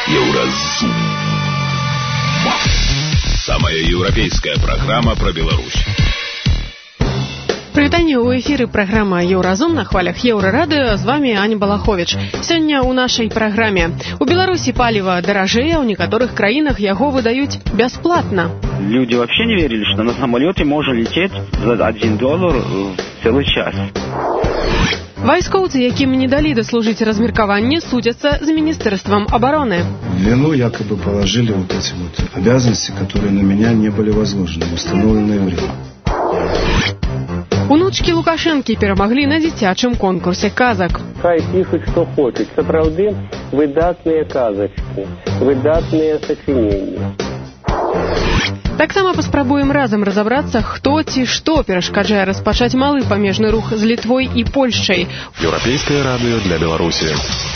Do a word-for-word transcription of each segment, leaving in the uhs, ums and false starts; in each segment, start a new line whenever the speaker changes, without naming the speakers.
Еўразум. Самая еўрапейская программа про Беларусь.
Прывітанне, у эфіры праграма «Еўразум» на хвалях Еўрарадыё. З вами Аня Балахович. Сёння ў нашай праграме. У Беларусі паліва даражэе, а ў некаторых краінах яго выдаюць бясплатна.
Люди вообще не верили, что на самолете можно лететь за один доллар целый час.
Вайскоўцы, якім не далі даслужыць размеркаванне, судзяцца з Министерством обороны.
Вину якобы положили вот эти вот обязанности, которые на меня не были возложены в установленное время.
Унучкі Лукашэнкі перамаглі на дзіцячым конкурсе казак.
Хай пишут, что хочет. Сапраўды, выдатныя казачкі, выдатныя сачыненні.
Таксама паспрабуем разам разабрацца, хто ці што перашкаджае распачаць малы памежны рух з Літвой і Польшчай.
Еўрапейскае радыё для Беларусі.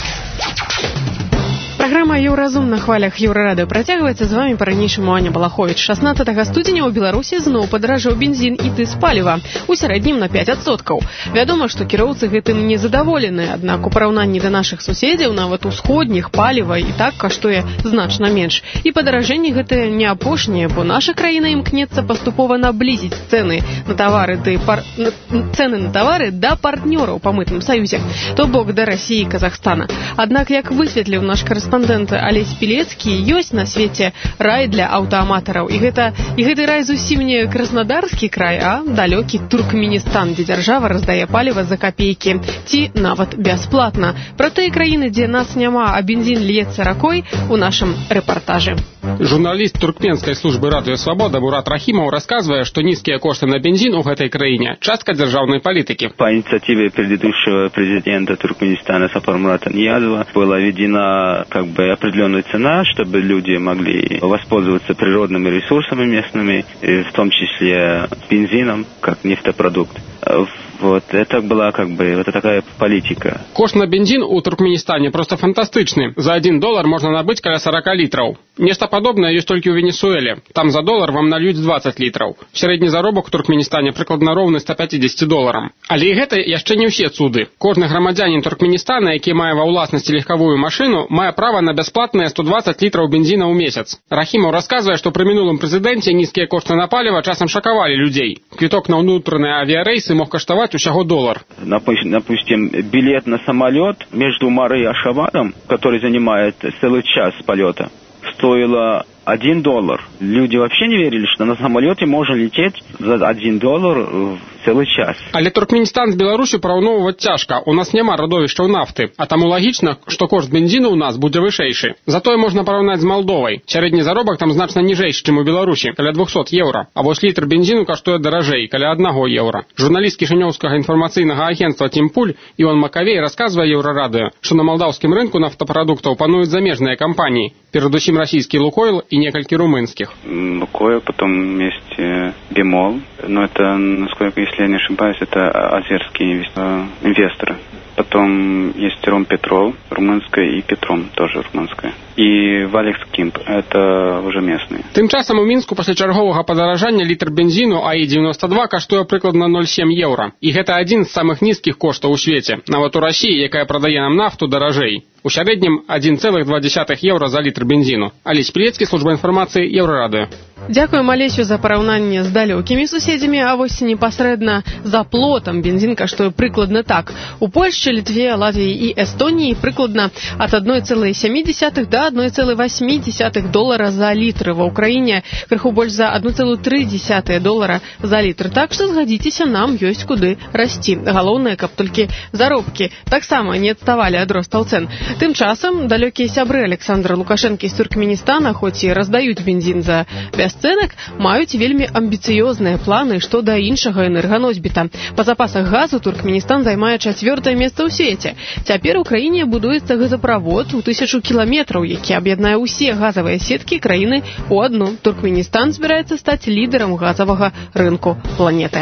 Программа «Еўразум» на хвалях Еўрарадыё працягваецца. З вами па-ранейшаму Аня Балахович. шаснаццатага студзеня ў Беларусі зноў падаражэў бензін і тыс паліва. У сярэднім на пяць адсоткаў. Вядома, што кіроўцы гэтым не задаволены, аднак у параўнанні да нашых суседзяў, нават усходніх, паліва і так каштуе значна менш. І падаражэнне гэтае не апошняе, бо наша краіна імкнецца паступова наблізіць цэны на тавары ды пар... цэны на тавары да партнёраў па мытным саюзе, то бок да Расіі і Казахстана. Аднак, як высветліў наш карэспондэнт Алесь Пілецкі, ёсць на свеце рай для аўтааматараў. І гэта і гэты рай зусім не Краснодарскі край, а далёкі Туркменістан, дзе дзяржава раздае паліва за капейкі ці нават бясплатна. Пра тыя краіны, дзе нас няма, а бензін льецца ракой, у нашым рэпартажы.
Журналіст туркменскай службы радыё Свабода Мурат Рахімаў расказвае, што нізкія кошты на бензін у гэтай краіне частка дзяржаўнай палітыкі.
По инициативе предыдущего президента Туркменистана Сапармурата Ниязова была введена как бы определенная цена, чтобы люди могли воспользоваться природными ресурсами местными, в том числе бензином, как нефтепродукт. Вот это была как бы вот такая политика.
Кошт на бензин у Туркменистане просто фантастычны. За один доллар можно набыть каля сорок литров. Нешта падобнае ёсць толькі ў Венесуэле. Там за доллар вам нальюць двадцать литров. Сярэдні заробак у Туркменістане прыкладна роўны ста пятьдесят долларам. Але і гэта яшчэ не ўсе цуды. Кожны грамадзянін Туркменістана, які мае ва ўласнасці легкавую машыну, мае права на бясплатныя сто двадцать литров бензіна ў месяц. Рахімаў расказвае, што пры мінулым прэзідэнце нізкія кошты на паліва часам шакавалі людзей. Квіток на ўнутраныя авіярэйсы мог каштаваць усяго доллар.
Допустим, билет на самолет между Марой и Ашхабадом, который занимает целый час полета, стоило один доллар. Люди вообще не верили, что на самолете можно лететь за один доллар в целый час.
Але Туркменістан з Беларусю параўноўваць цяжка. У нас няма радовішчаў нафты, а таму лагічна, што кошт бензіну ў нас будзе вышэйшы. Затое можна параўнаць з Малдовай. Сярэдні заробак там значна ніжэйшы, чым у Беларусі, каля двухсот еўра. А вось літр бензіну каштуе даражэй, каля аднаго еўра. Журналіст кішынёўскага інфармацыйнага агенцтва «Тімпуль» Іван Макавей расказвае Еўрарадыё, што на малдаўскім рынку нафтапрадуктаў пануюць замежныя кампаніі, перадусім расійскі «Лукойл» и несколько румынских.
Лукойл, потом есть Бемол, но это, насколько, если я не ошибаюсь, это азерские инвесторы. Потом есть Ромпетрол, румынская, и Петром, тоже румынская. И Валекс Кимп, это уже местные.
Тым часам у Мінску пасля чарговага падаражання літр бензіну АІ девяносто два каштуе прыкладна ноль сем еўра. І гэта адзін з самых нізкіх коштаў у свеце. Нават у Расіі, якая прадае нам нафту, даражэй. У сярэднім адзін цэлых два дзесятых еўра за літр бензіну. Алесь Пілецкі, служба інфармацыі, Еўрарадыё.
Дзякуем Алесю за параўнанне з далёкімі суседзямі, а вось непасрэдна за плотам бензін каштуе прыкладна так. У Польшчы, Літве, Латвіі і Эстоніі прыкладна ад адной цэлай сямі дзесятых да адной цэлай васьмі дзесятых долара за літр. Ва ўкраіне крыху больш за адну цэлую тры дзесятых долара за літр. Так што згадзіцеся, нам ёсць куды расці. Галоўнае, каб толькі заробкі таксама не адставалі ад ростаў цэн. Тым часам далёкія сябры Александра Лукашэнкі з Туркменістана, хоць і раздаюць бензін за бясцэнак, маюць вельмі амбіцыёзныя планы што да іншага энерганосьбіта. Па запасах газу Туркменістан займае чацвёртае месца ў свеце. Цяпер у краіне будуецца газаправод у тысячу кіламетраў, які аб'яднае ўсе газавыя сеткі краіны ў адну. Туркменістан збіраецца стаць лідарам газавага рынку планеты.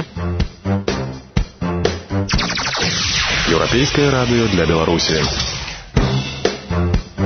Еўрапейскае радыё для Беларусі.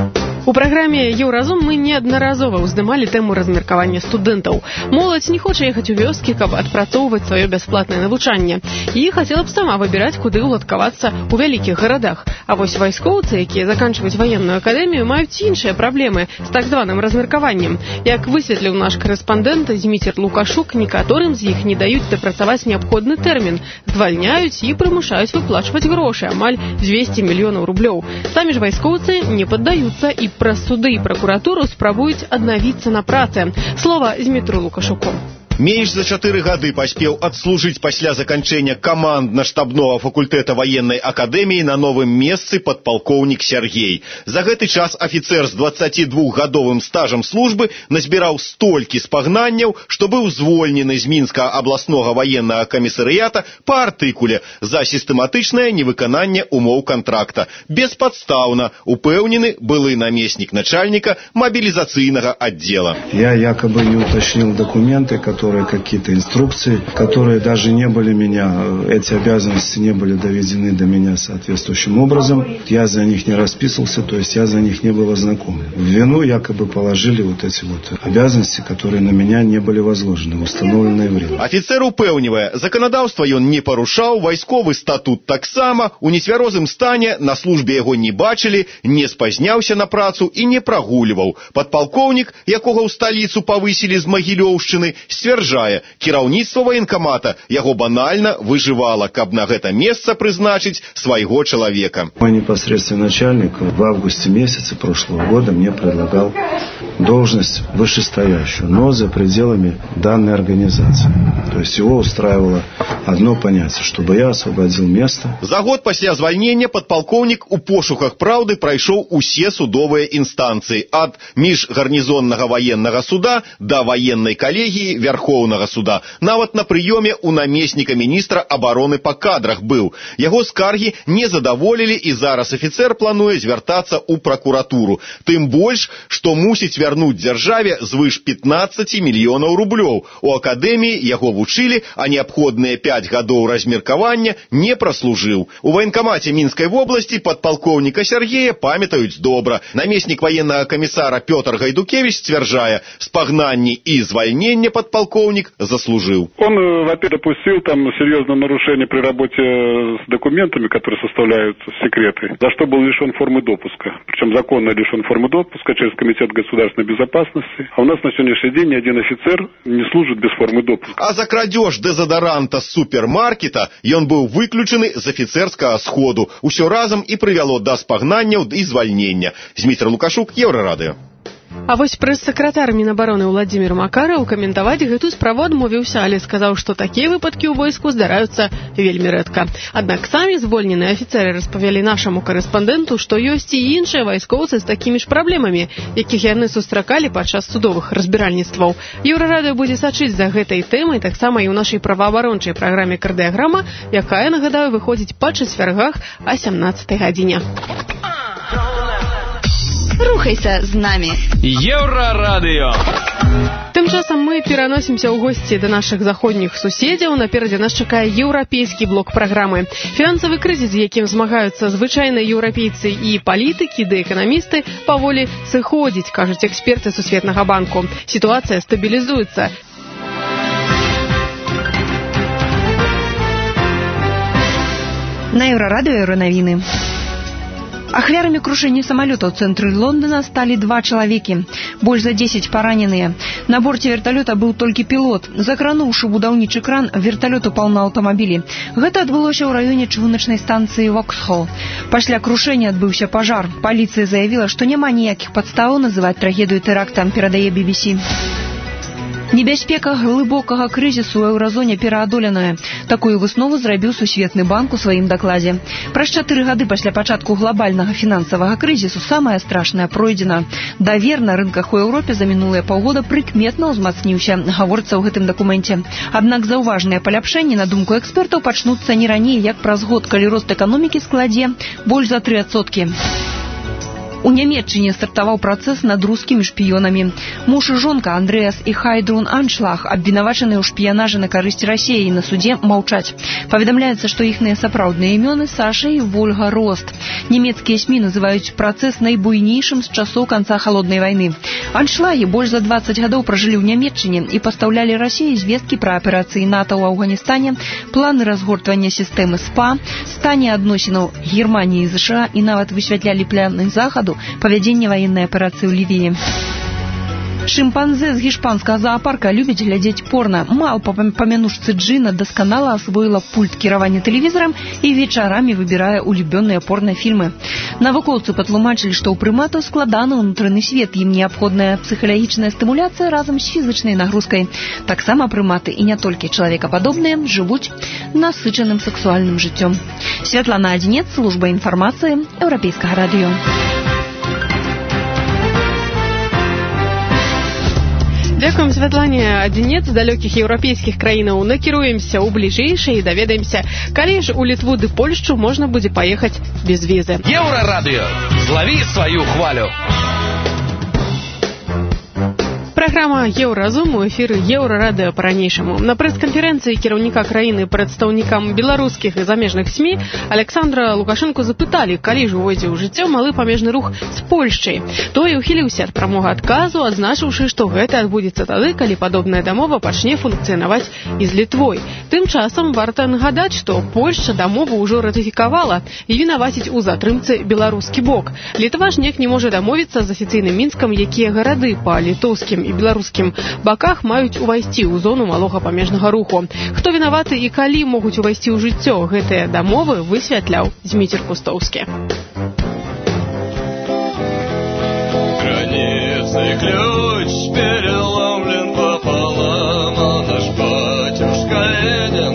У праграме «Еўразум» мы неаднаразова ўздымалі тэму размеркавання студэнтаў. Моладзь не хоча ехаць у вёскі, каб адпрацоўваць сваё бясплатнае навучанне. І хацела б сама выбіраць, куды ўладкавацца ў вялікіх гарадах. А вось вайскоўцы, якія заканчваюць ваенную акадэмію, маюць іншыя праблемы з так званым размеркаваннем. Як высветліў наш карэспандэнт Зміцер Лукашук, некаторым з іх не даюць дапрацаваць неабходны тэрмін, звальняюць і прымушаюць выплачваць грошы, амаль дзвесце мільёнаў рублёў. Самі ж вайскоўцы не паддаюцца і праз суды і пракуратуру спрабуюць аднавіцца на працы. Слова Змітру Лукашуку.
Менш за чатыры гады паспеў адслужыць пасля заканчэння камандна-штабнога факультэта ваеннай акадэміі на новым месцы падпалкоўнік Сергей. За гэты час афіцэр з дваццацідвухгадовым стажам службы назбіраў столькі спагнанняў, што быў звольнены з Мінскага абласнога ваеннага камісарыята па артыкуле за сістэматычнае невыкананне умоў кантракта. Беспадстаўна, упэўнены былы намеснік начальніка мобілізацыйнага аддзела.
Я якобы не уточнил документы, которые какие-то инструкции, которые даже не были меня, эти обязанности не были доведены до меня соответствующим образом. Я за них не расписывался, то есть я за них не был ознакомлен. В вину якобы положили вот эти вот обязанности, которые на меня не были возложены в установленное время.
Офицер упэўнівае, законодаўства ён не парушаў, вайсковы статут таксама, у нецвярозым стане на службе яго не бачылі, не спазняўся на працу і не прагульваў. Падпалкоўнік, якога ў сталіцу павысілі з Магілёўшчыны, сцвярджае, кіраўніцтва военкомата яго банальна выжывала, каб на гэта месца прызначыць свайго чалавека.
Мой непосредственный начальник в августе месяце прошлого года мне предлагал должность вышестоящую, но за пределами данной организации. То есть его устраивало одно понятие, чтобы я освободил место.
За год пасля звальнення падпалкоўнік у пошуках праўды прайшоў усе судовыя інстанцыі, ад міжгарнізоннага ваеннага суда да ваеннай калегіі Верховнага суда. Нават на прыёме у намесніка міністра абароны па кадрах быў. Яго скаргі не задаволілі, і зараз афіцэр плануе звяртацца ў пракуратуру. Тым больш, што мусіць вярнуць дзяржаве звыш пятнаццаць мільёнаў рублёў. У акадэміі яго вучылі, а неабходныя пяць гадоў размеркавання не праслужыў. У ваенкамаце Мінскай вобласці падпалкоўніка Сергея памятаюць добра. Намеснік военнага камісара Пётр Гайдукевич сцвярджае, спагнанні і звальнення подполковник заслужил.
Он, во-первых, допустил там серьезное нарушение при работе с документами, которые составляют секреты, за что был лишен формы допуска. Причем законно лишен формы допуска через Комитет государственной безопасности. А у нас на сегодняшний день ни один офицер не служит без формы допуска.
А за крадеж дезодоранта с супермаркета ён быў выключены з офицерского сходу. Усё разом и привело до спагнанняў и звальнення. Зміцер Лукашук, Еўрарадыё.
А вось прэс-сакратар Мінабароны Владзімір Макараў каментаваць гэту справу адмовіўся, але сказаў, што такія выпадкі ў войску здараюцца вельмі рэдка. Аднак самі звольненыя афіцэры распавялі нашаму карэспандэнту, што ёсць і іншыя вайскоўцы з такімі ж праблемамі, якіх яны сустракалі падчас судовых разбіральніцтваў. Еўрарадыё будзе сачыць за гэтай тэмай таксама і ў нашай праваабарончай праграме «Кардыяграма», якая, нагадаю, выходзіць па чацвяргах о сямнаццатай гадзіне.
Рухайся з намі.
Еўрарадыё.
Тым часам мы пераносімся ў госці да нашых заходніх суседзяў. Наперадзе нас чакае еўрапейскі блок праграмы. Фінансавы крызіс, з якім змагаюцца звычайныя еўрапейцы і палітыкі ды эканамісты, паволі сыходзіць, кажуць эксперты Сусветнага банку. Сітуацыя стабілізуецца.
На Еўрарадыё Еўранавіны. Ахвярамі крушэння самалёта ў цэнтры Лондона сталі два чалавекі. Больш за дзесяць параненыя. На борце верталёта быў толькі пілот. Закрануўшы будаўнічы кран, верталёт упаў на аўтамабілі. Гэта адбылося ў раёне чыгуначнай станцыі Воксхол. Пасля крушэння адбыўся пажар. Паліцыя заявіла, што няма ніякіх падставаў называць трагедыю тэрактам, перадае би би сі. Небяспека глыбокага крызісу ў еўразоне пераадоленая. Такую выснову зрабіў Сусветны банк у сваім дакладзе. Праз чатыры гады пасля пачатку глобальнага фінансавага крызісу самае страшнае пройдзена. Давер на рынках у Еўропе за мінулыя паўгода прыкметна ўзмацніўся, гаворыцца ў гэтым дакуменце. Аднак заўважныя паляпшэнні, на думку экспертаў, пачнуцца не раней, як праз год, калі рост эканомікі складзе больш за тры адсоткі. У Нямецчыне стартаваў працэс над рускімі шпіёнамі. Муж і жонка Андрэас і Хайдрун Аншлаг, абвінавачаныя ў шпіянажы на карысць Расіі, на судзе маўчаць. Паведамляецца, што іхныя сапраўдныя імёны Саша і Вольга Рост. Нямецкія СМІ называюць працэс найбуйнейшым з часоў канца халоднай вайны. Аншлагі больш за дваццаць гадоў пражылі ў Нямецчыне і пастаўлялі Расіі звесткі пра аперацыі НАТО ў Афганістане, планы разгортвання сістэмы СПА, стане адносінаў Германіі і ЗША і нават высвятлялі планы захаду павядзення ваеннай аперацыі ў Лівіі. Шымпанзе з гішпанскага заапарка любіць глядзець порна. Малпа па мянушцы Джина дасканала асвоіла пульт кіравання тэлевізарам і вечарамі выбірае улюбёныя порнафільмы. Навукоўцы патлумачылі, што ў прыматаў складаны ўнутраны свет, ім неабходная псіхалагічная стымуляцыя разам з фізычнай нагрузкай. Таксама прыматы, і не толькі чалавекападобныя, жывуць насычаным сексуальным жыццём. Святлана Адзінец, служба інфармацыі, Еўрапейскага радыё.
Дзякуем Святлане Адзінец з далёкіх еўрапейскіх краінаў. Накіруемся ў бліжэйшае і даведаемся, калі ж у Літву ды Польшчу можна будзе паехаць без візы.
Еўрарадыё. Злаві сваю хвалю.
Праграма «Еўразум» у эфіры «Еўрарадыё» па-ранейшаму. На прэс-канферэнцыі кіраўніка краіны прадстаўнікам беларускіх і замежных СМІ Александра Лукашэнку запыталі, калі ж увойдзе ў жыццё малы памежны рух з Польшчай. Той ухіліўся ад прамога адказу, адзначыўшы, што гэта адбудзецца тады, калі падобная дамова пачне функцыянаваць і з Літвой. Тым часам варта нагадаць, што Польшча дамову ўжо ратыфікавала і вінаваціць у затрымцы беларускі бок. Літва ж ніяк не можа дамовіцца з афіцыйным Мінскам, якія гарады па літоўскім і беларускім баках маюць увайсці ў зону малога памежнага руху. Хто вінаваты і калі могуць увайсці ў жыццё гэтыя дамовы, высвятляў Зміцер Кустоўскі.
Границы ключ переломлен пополам, а наш батюшка Ленин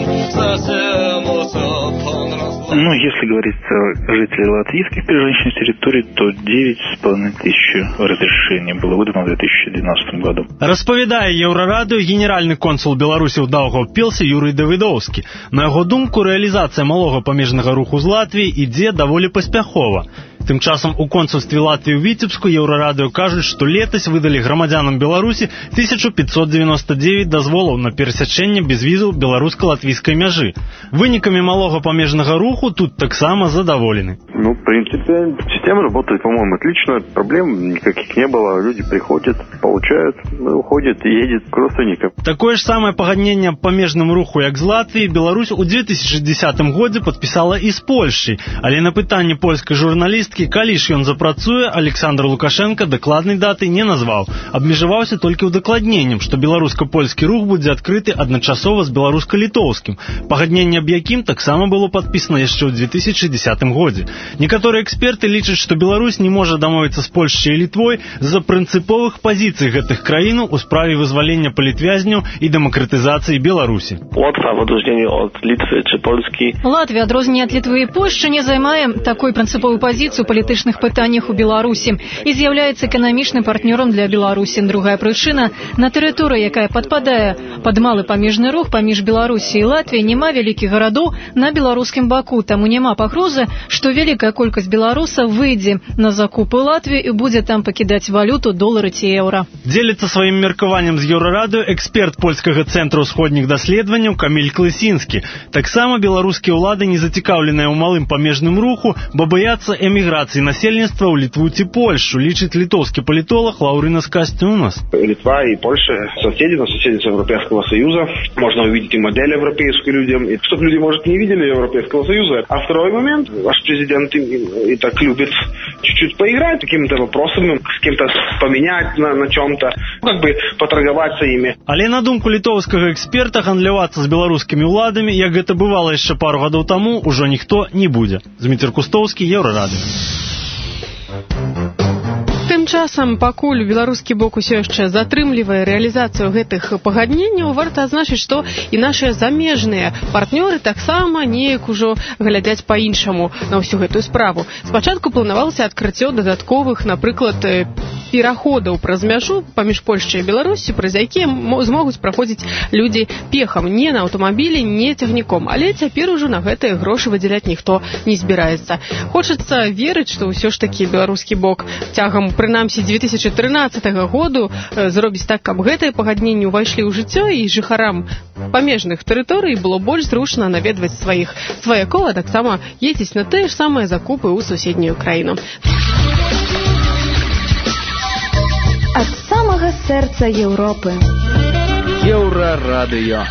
совсем усоп, он разлом.
Ну, если говорить о жителей латвийских приграничных территорий, то девять с половиной тысяч разрешений было выдано в две тысячи двенадцатом году.
Распавядае Еўрарадыё генеральны консул Беларусі ў Даўгаўпілсе Юрый Давыдоўскі. На яго думку, рэалізацыя малога памежнага руху з Латвіі ідзе даволі паспяхова. Тым часам у консульстве Латвіі ў Віцебску Еўрарадыё кажуць, што летась выдалі грамадзянам Беларусі тысяча пятьсот девяносто девять дазволаў на перасячэнне без візаў беларуска-латвійскай мяжы. Вынікамі малога памежнага руху тут таксама задаволены.
Ну, в принципе, система работает, по-моему, отлично. Проблем никаких не было. Люди приходят, получают, уходят и едут к родственникам.
Такое ж самае пагадненне аб памежным руху, як з Латвіі, Беларусь у две тысячи десятым годзе падпісала і з Польшчай. Але на пытанне польскай журналісткі, калі ж ён запрацуе, Александр Лукашенко дакладнай даты не назваў. Абмежаваўся толькі ўдакладненнем, што беларуска-польскі рух будзе адкрыты адначасова з беларуска-літоўскім. Пагадненне аб якім таксама было падпісана яшчэ ў две тысячи десятым годзе. Некаторыя эксперты лічаць, што Беларусь не можа дамовіцца з Польшчай і Літвой з-за прынцыповых пазіцый гэтых краінаў у справе вызвалення палітвязняў і дэмакратызацыі Беларусі.
Латва, в адрозненні ад Літвы чи Польскі.
Латвія, адрозненні ад Літвы і Польшчы, не займае такой прынцыповай пазіцыі ў палітычных пытаннях у Беларусі і з'яўляецца эканамічным партнёрам для Беларусі. Другая прычына – на тэрыторыі, якая падпадае пад малы памежны рух паміж Беларусі і Латвіяй, няма вялікіх гарадоў на беларускім баку, таму няма пагрозы, што вялікая колькасць беларусаў выйдзе на закупы Латвіі і будзе там пакідаць валюту, долары ці еўра.
Дзеліцца сваім меркаваннем з Еўрарадыё эксперт польскага цэнтра ўсходніх даследаванняў Каміль Клысінскі. Таксама беларускія ўлады не зацікаўленыя ў малым памежным руху, бо баяцца эміграцыі насельніцтва ў Літву ці Польшчу, лічыць літоўскі палітолог Лаўрынас Касцюнас.
Литва и Польша соседи, но соседи с Европейского Союза. Можно увидеть и модель европейскую людям, и чтобы люди, может, не видели Европейского Союза. А второй момент, ваш президент и, и так любит чуть-чуть поиграть какими-то вопросами, с кем-то поменять на, на чем-то, как бы поторговаться ими.
Але на думку літоўскага эксперта, гандлявацца з беларускімі ўладамі, як гэта бывала яшчэ пару гадоў таму, ужо ніхто не будзе. Зміцер Кустоўскі, Еўрарадыё.
Тым часам, пакуль беларускі бок усё яшчэ затрымлівае рэалізацыю гэтых пагадненняў, варта адзначыць, што і нашыя замежныя партнёры таксама неяк ужо глядзяць па-іншаму на ўсю гэтую справу. Спачатку планавалася адкрыццё дадатковых, напрыклад, пераходаў праз мяжу паміж Польшчай і Беларусю, праз якія змогуць праходзіць людзі пехам, не на аўтамабілі, не цягніком. Але цяпер ужо на гэтыя грошы выдзяляць ніхто не збіраецца. Хочацца верыць, што ўсё ж такі беларускі бок цягам, прынамсі, дзве тысячы трынаццатага году зробіць так, каб гэтыя пагадненні ўвайшлі ў жыццё і жыхарам памежных тэрыторый было больш зручна наведваць сваіх сваякоў, а таксама ездзіць на тыя ж самыя закупы ў суседнюю краіну.
Ад самага сэрца Еўропы.
Еўрарадыё.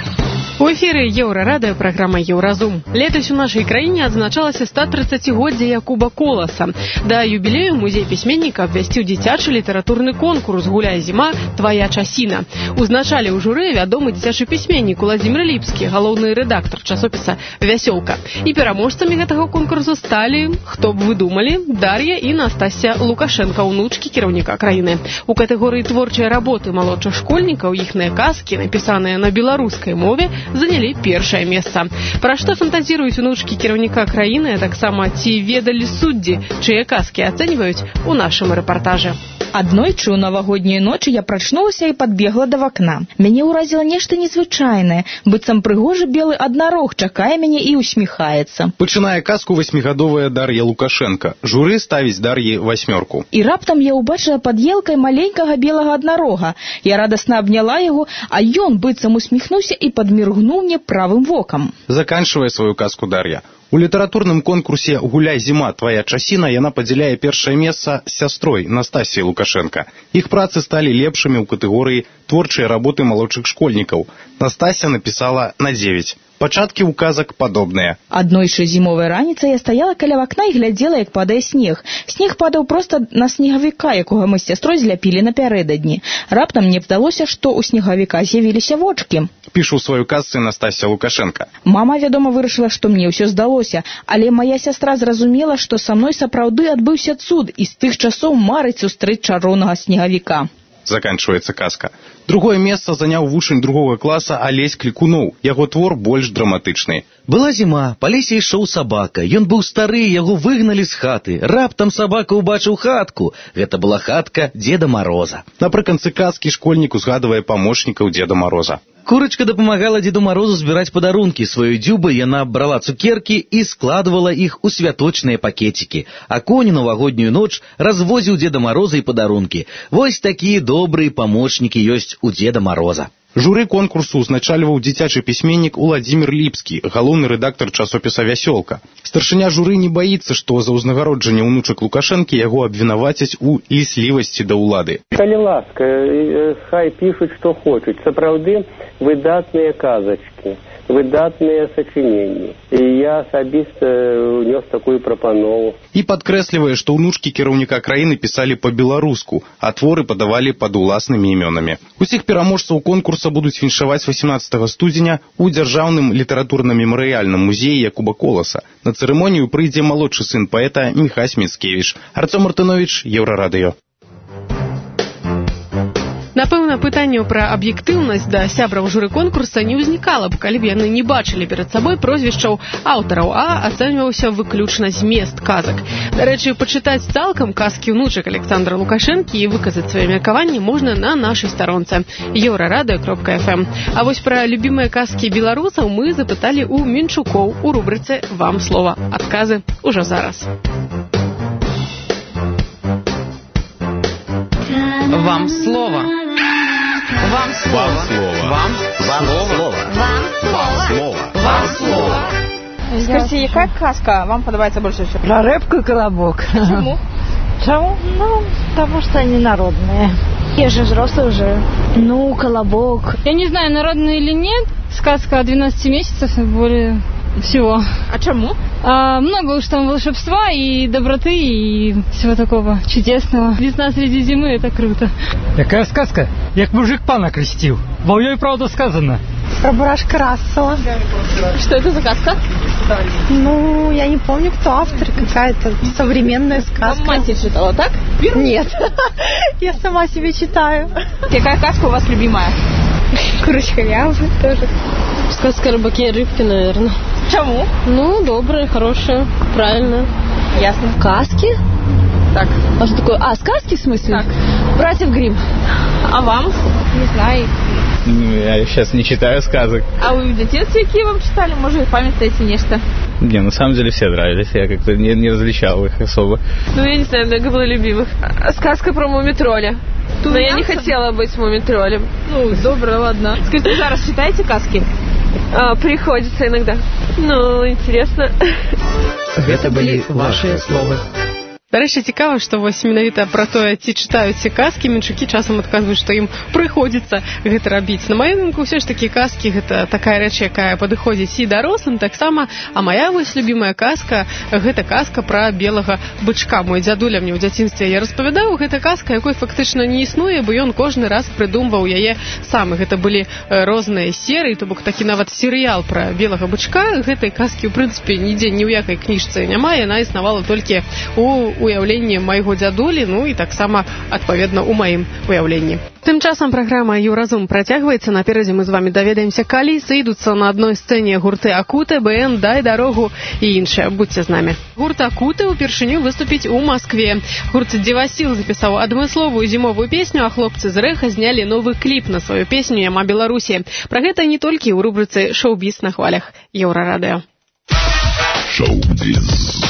У эфіры Еўрарадыё, праграма Еўразум. Летась у нашай краіне адзначалася сто тридцатигоддзе Якуба Коласа. Да юбілею музей пісьменніка абвясціў дзіцячы літаратурны конкурс «Гуляй, зіма, твая часіна». Узначаліў журы вядомы дзіцячы пісьменнік Уладзімір Ліпскі, галоўны рэдактар часопіса «Вясёлка». І пераможцамі гэтага конкурсу сталі, хто б вы думалі, Дар'я і Настасья Лукашенка, унучкі кіраўніка краіны. У катэгорыі творчай работы малодшых школьнікаў іхныя казкі, напісаныя на беларускай мове, занялі першае месца. Пра што фантазіруюць унучкі кіраўніка краіны, а таксама ці ведалі суддзі, чые казкі ацэньваюць у нашым рэпартажы.
Аднойчы ў навагоднюю ноч я прачнулася і падбегла да вакна. Мяне ўразіла нешта незвычайнае, быццам прыгожы белы аднарог чакае мяне і усміхаецца.
Пачынае казку васьмігадовая Дар'я Лукашенка. Журы ставіць Дар'і васьмёрку.
І раптам я ўбачыла пад елкай маленькага белага аднарога. Я радасна абняла яго, а ён быццам усміхнуўся і падміргнуў мне правым вокам.
Заканчвае сваю казку Дар'я. У літаратурным конкурсе «Гуляй, зіма, твая часіна» яна падзяляе першае месца з сястрой Настасьяй Лукашенка. Іх працы сталі лепшымі ў катэгорыі творчыя работы малодшых школьнікаў. Настасья напісала на дзевяць. Пачаткі ў казак падобныя.
Аднойчы зімовай раніцай я стаяла каля вакна і глядзела, як падае снег. Снег падаў проста на снегавіка, якога мы з сястрой зляпілі напярэдадні. Раптам мне здалося, што ў снегавіка з'явіліся вочкі.
Пішу ў сваёй казцы Настасья Лукашенка.
Мама, вядома, вырашыла, што мне ўсё здалося, але мая сястра зразумела, што са мной сапраўды адбыўся цуд, і з тых часоў марыць сустрэць чароўнага снегавіка.
Заканчваецца казка. Другое месца заняў вучань другога класа Алесь Клікуноў. Яго твор больш драматычны.
Была зіма, па лесе ішоў сабака. Ён быў стары, яго выгналі з хаты. Раптам сабака ўбачыў хатку. Гэта была хатка Дзеда Мароза.
Напрыканцы казкі школьнік узгадвае памочнікаў Дзеда Мароза.
Курочка дапамагала Дзеду Марозу збіраць падарункі. Сваёй дзюбай яна брала цукеркі і складвала іх у святочныя пакецікі. А конь у навагоднюю ноч развозіў Дзеда Мароза і падарункі. Вось такія добрыя памочнікі ёсць у Дзеда Мароза.
Журы конкурсу узначальваў дзіцячы пісьменнік Уладзімір Ліпскі, галоўны рэдактар часопіса «Вясёлка». Старшыня журы не баіцца, што за ўзнагароджанне ўнучак Лукашэнкі яго абвінавацяць у ліслівасці да ўлады.
Калі ласка, хай пішуць, што хочуць. Сапраўды выдатныя казачкі, выдатныя сачыненні. І я асабіста ўнёс такую прапанову.
І падкрэслівае, што ўнучкі кіраўніка краіны пісалі па-беларуску, а творы падавалі пад уласнымі імёнамі. Усіх пераможцаў конкурса будуць віншаваць васемнаццатага студзеня ў дзяржаўным літаратурна-мемарыяльным музеі Якуба Коласа. На цырымонію прыйдзе малодшы сын паэта Міхась Міцкевіч. Арцём Мартыновіч, Еўрарадыё.
Напэўна, пытанняў пра аб'ектыўнасць да сябраў журы конкурса не ўзнікала б, калі б яны не бачылі перад сабой прозвішчаў аўтараў, а ацэньваўся выключна змест казак. Дарэчы, пачытаць цалкам казкі ўнучак Александра Лукашэнкі і выказаць свае меркаванні можна на нашай старонцы еўрарадыё кропка эф эм. А вось пра любімыя казкі беларусаў мы запыталі ў Мінчукоў у рубрыцы «Вам слова». Адказы ўжо зараз.
Вам слово. Вам слово. Вам слово.
Вам слово.
Вам слово.
Скажите, какая сказка вам подобается больше всего?
Про рыбку и колобок.
Почему?
Почему? Ну, потому что они народные. Я же взрослый уже. Ну, колобок.
Я не знаю, народные или нет. Сказка о двенадцати месяцах более всего.
А чему?
А, много уж там волшебства и доброты, и всего такого чудесного. Весна среди зимы — это круто.
Какая сказка? Як мужик пана крестил. Во ёй правда сказано.
Про барашка Рассела.
Что это за сказка?
Ну, я не помню, кто автор. Какая-то современная сказка.
Вам мать читала, так?
Нет. Я сама себе читаю.
Какая сказка у вас любимая?
Курочка Лява тоже.
Сказка о рыбаке и рыбке, наверное.
Чему?
Ну, добрая, хорошая, правильная.
Ясно.
Сказки?
Так.
А что такое? А, сказки в смысле?
Так.
Братьев Гримм.
А вам?
Не знаю.
Ну, я сейчас не читаю сказок.
А вы в детстве какие вам читали? Может, памятаете нечто?
Не, на самом деле все нравились. Я как-то не, не различал их особо.
Ну, я не знаю, много было любимых. Сказка про Мумитроля. Но я не хотела быть Мумитролем. Ну, добро, ладно. Скажите, зараз читаете сказки? А, приходится иногда. Ну, интересно.
Это были ваши словы.
Дарэчы, цікава, што вось менавіта пра тое, ці чытаюць ці казкі, менчукі часам адказваюць, што ім прыходзіцца гэта рабіць. На маю думку, ўсё ж такі казкі гэта такая рэч, якая падыходзіць і дарослым таксама, а мая вось любімая казка гэта казка пра белага бычка. Мой дзядуля мне ў дзяцінстве я распавядаў, гэта казка, якой фактычна не існуе, бо ён кожны раз прыдумваў яе сам. Гэта былі розныя серыі, то бок такі нават серыял пра белага бычка. Гэтай казкі ў прынцыпе нідзе ні ў якай кніжцы няма, яна існавала толькі у уяўленні майго дзядулі, ну і таксама, адпаведна, у маім уяўленні. Тым часам праграма «Еўразум» працягваецца. Наперадзе мы з вамі даведаемся, калі сыйдуцца на адной сцэне гурты «Акуты», «БН», «Дай дарогу» і іншыя. Будьце з намі. Гурт «Акуты» упершыню выступіць у Маскве. Гурт «Дзівасіл» запісаў адмысловую зімовую песню, а хлопцы з Рэха знялі новы кліп на сваю песню «Няма Беларусі». Пра гэта не толькі ў рубрыцы «Шоу-біз» на хвалях Еўрарадыё.
Шоу-біз.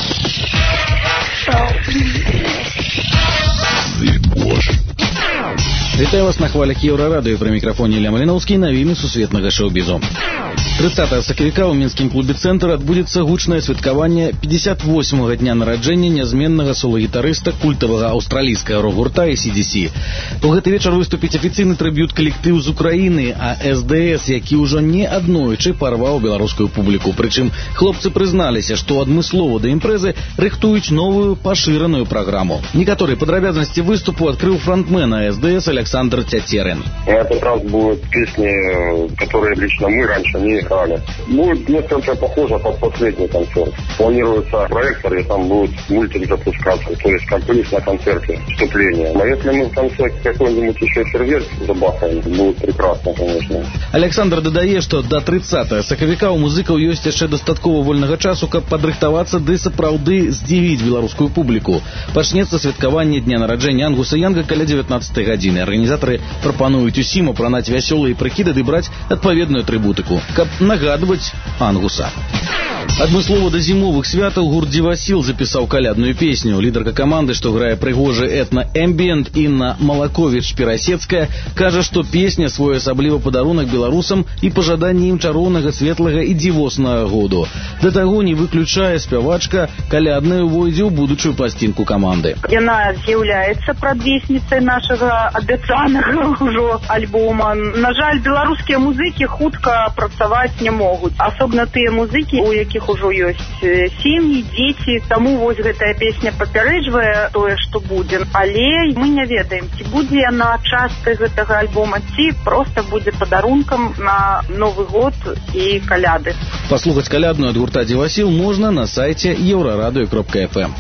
Вітаю вас на хвалях Еўрарадыё, пры мікрафоне Ілля Маліноўскі, навіны сусветнага шоу-бізу. тридцатого сакавіка ў мінскім клубе «Цэнтр» адбудзецца гучнае святкаванне пятьдесят восьмага дня нараджэння нязменнага соло-гітарыста культавага аўстралійскага рок-гурта эй си ди си. У гэты вечар выступіць афіцыйны трыб'ют калектыў з Украіны, а эс дэ эс, які ўжо не аднойчы парваў беларускую публіку. Прычым хлопцы прызналіся, што адмыслова да імпрэзы рыхтуюць новую пашыраную праграму. Некаторыя падрабязнасці выступу адкрыў фронтмена эс дэ эс Александр Тятерин.
Этот раз будут песни, которые лично мы раньше не играли. Будет несколько похоже под последний концерт. Планируется проектор, и там будет мультик запускаться, то есть как были на концерте вступление. А если мы в конце какой-нибудь еще сервер забахаем, будет прекрасно, конечно.
Александр дадае, што да тридцатого сакавіка у музыкаў ёсць яшчэ дастаткова вольнага часу, каб падрыхтавацца ды сапраўды здзівіць беларускую публіку. Пачнецца святкаванне дня нараджэння Ангуса Янга каля дзевятнаццатай гадзіны. Арганізатары прапануюць усім апранаць вясёлыя прыкіды ды браць адпаведную атрыбутыку, каб нагадваць Ангуса. Адмыслова да зімовых святаў гурт «Дзівасіл» запісаў калядную песню. Лідарка каманды, што грае прыгожы этна-эмбіент, Інна Малаковіч-Перасецкая, кажа, што песня своеасаблівы падарунак беларусам і пажаданне ім чароўнага, светлага і дзівоснага году. Да таго не выключае спявачка калядная увойдзе ў будучую пласцінку каманды.
Яна з'яўляецца прадвесніцай нашага абяцанага ўжо альбома. На жаль, беларускія музыкі хутка працаваць не могуць. Асобна тыя музыкі, у якіх ужо ёсць сем'і, дзеці. Таму вось гэтая песня папярэджвае тое, што будзе. Але мы не ведаем, ці будзе яна часткай гэтага альбома, ці проста будзе падарункам на Новы год і каляды.
Паслухаць калядную ад гурта «Дзівасіл» можна на сайце еўрарадыё кропка эф эм.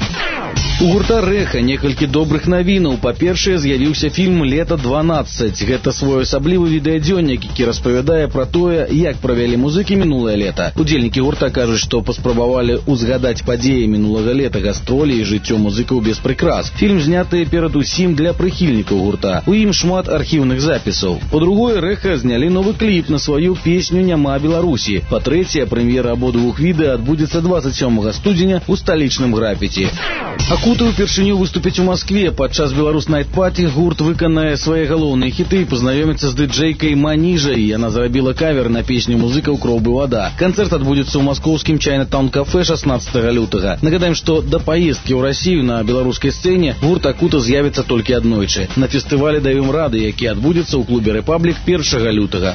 У гурта «Рэха» некалькі добрых навінаў. Па-першае, з'явіўся фільм «Лета дванаццаць». Гэта своеасаблівы відэадзённік, які распавядае пра тое, як правялі музыкі мінулае лета. Удзельнікі гурта кажуць, што паспрабавалі узгадаць падзеі мінулага лета, гастролі і жыццё музыкаў без прыкрас. Фільм зняты перадусім для прыхільнікаў гурта. У ім шмат архіўных запісаў. Па-другое, «Рэха» знялі новы кліп на сваю песню «Няма Беларусі». Па-трэцяе, прэм'ера абодвух відэа адбудзецца двадцать сёмага студзеня ў сталічным графіці. «Акуты» упершыню выступіць у Маскве. Падчас «Беларус Найт Паті» гурт выканае свае галоўныя хіты і пазнаёміцца з дыджэйкай Маніжай. Яна зрабіла кавер на песню музыкаў «Кроў бы вада». Канцэрт адбудзецца ў маскоўскім Чайнатаун-кафэ шаснаццатага лютага. Нагадаем, што да паездкі ў Расію на беларускай сцэне гурт «Акута» з'явіцца толькі аднойчы. На фестывале «Даём рады», які адбудзецца ў клубе «Рэпаблік» першага лютага.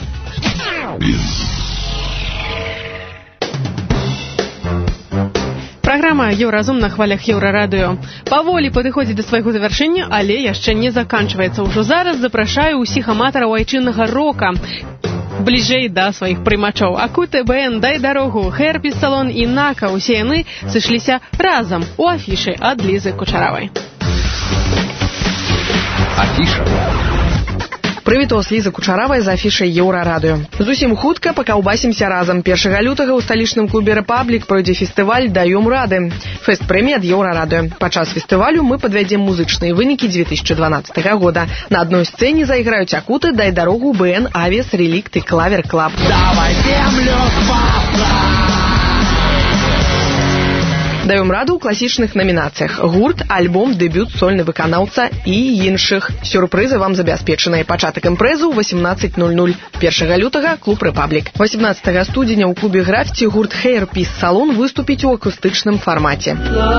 Праграма «Еўразум» на хвалях Еўрарадыё паволі падыходзіць да свайго завяршэння, але яшчэ не заканчваецца. Ужо зараз запрашаю ўсіх аматараў айчыннага рока бліжэй да сваіх прымачоў. «Акуты», «БН», «Дай дарогу», «Херпіс Салон» і «Нака» усе яны сышліся разам у афішы ад Лізы Кучаравай.
Афіша. Прывітос Ліза Кучаравая з афішай Еўрарадыё. Зусім хутка пакаўбасімся разам. першага лютага ў сталічным клубе «Рэпаблік» пройдзе фестываль «Даём рады». Фэст-прэмія ад Еўрарадыё. Падчас фестывалю мы падвядзем музычныя вынікі две тысячи дванаццатага года. На адной сцэне зайграюць акуты «Дай дарогу», БН, Авіас, Релікт і Клавер Клаб.
Давай землю
Даём раду ў класічных намінацыях: гурт, альбом, дэбют, сольны выканаўца і іншых. Сюрпрызы вам забяспечаныя. Пачатак імпрэзы ў восемнадцать ноль ноль. першага лютага клуб «Рэпаблік». восемнадцатага студзеня ў клубе «Графіці» гурт «Hair Peace Salon» выступіць у акустычным фармаце.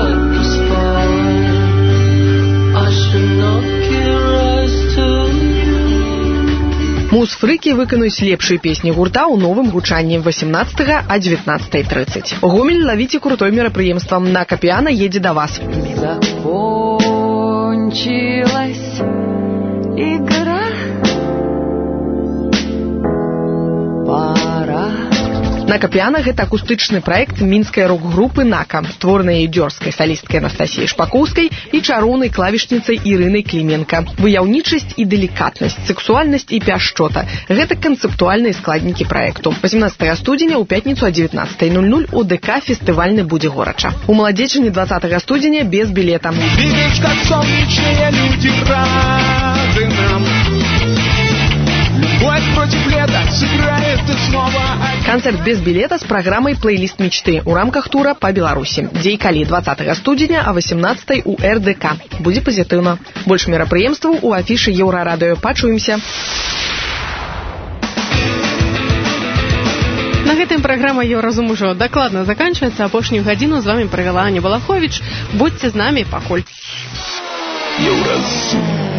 Муз-фрыкі выканаюць лепшыя песні гурта ў новым гучанні восемнадцатага а девятнадцатой тридцать. Гомель, лавіце крутой мерапрыемствам. На Капіяна едзе да вас.
Закончилась игра. Пора.
«Нака Піана» – гэта акустычны праект мінскай рок-групы «Нака», створанай дзёрзкай салісткай Анастасіяй Шпакоўскай і чароўнай клавішніцай Ірынай Кліменка. Выяўнічасць і делікатнасць, сексуальнасць і пяшчота – гэта канцэптуальныя складнікі праекту. восемнадцатага студзеня ў пятніцу а девятнадцатой ноль ноль у ДК фестывальны будзе горача. У Маладзечыне двадцатага студзеня без білета.
Видишь, как солнечные люди рады нам. Любовь против лета сыграет и снова.
Канцэрт без білета з праграмай «Плейліст мечты» у рамках тура па Беларусі. Дзе і калі двадцатага студзеня а восемнадцатой у эр дэ ка. Будзе пазітыўна. Больш мерапрыемстваў у афішы Еўрарадыё. Пачуемся.
На гэтым праграма «Еўразум» ужо дакладна заканчваецца. Апошнюю гадзіну з вамі правяла Аня Балаховіч. Будьце з намі пакуль.
Еўразум.